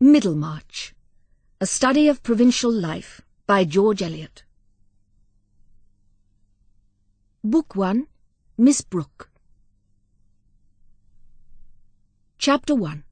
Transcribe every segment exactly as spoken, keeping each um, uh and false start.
Middlemarch, A Study of Provincial Life by George Eliot. Book one, Miss Brooke. Chapter one.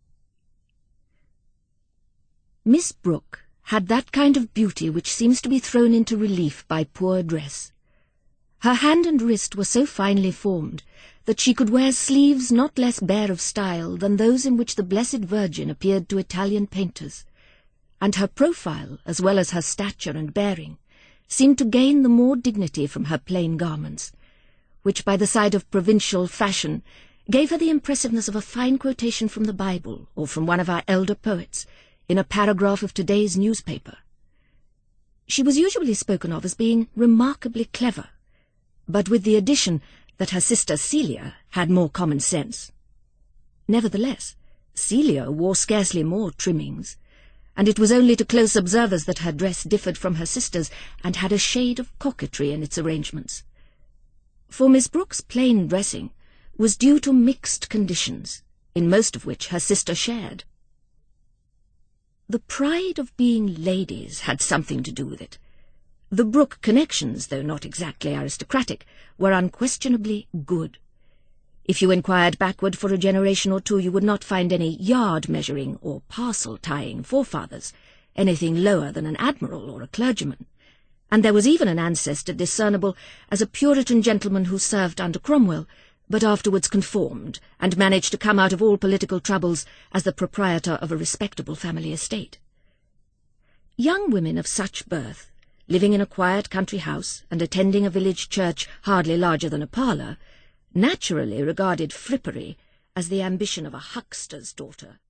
Miss Brooke had that kind of beauty which seems to be thrown into relief by poor dress. Her hand and wrist were so finely formed that she could wear sleeves not less bare of style than those in which the Blessed Virgin appeared to Italian painters, and her profile, as well as her stature and bearing, seemed to gain the more dignity from her plain garments, which by the side of provincial fashion gave her the impressiveness of a fine quotation from the Bible or from one of our elder poets in a paragraph of today's newspaper. She was usually spoken of as being remarkably clever, but with the addition that her sister Celia had more common sense. Nevertheless, Celia wore scarcely more trimmings, and it was only to close observers that her dress differed from her sister's and had a shade of coquetry in its arrangements. For Miss Brooke's plain dressing was due to mixed conditions, in most of which her sister shared. The pride of being ladies had something to do with it. The Brooke connections, though not exactly aristocratic, were unquestionably good. If you inquired backward for a generation or two, you would not find any yard-measuring or parcel-tying forefathers, anything lower than an admiral or a clergyman, and there was even an ancestor discernible as a Puritan gentleman who served under Cromwell, but afterwards conformed, and managed to come out of all political troubles as the proprietor of a respectable family estate. Young women of such birth, living in a quiet country house and attending a village church hardly larger than a parlour, naturally regarded frippery as the ambition of a huckster's daughter.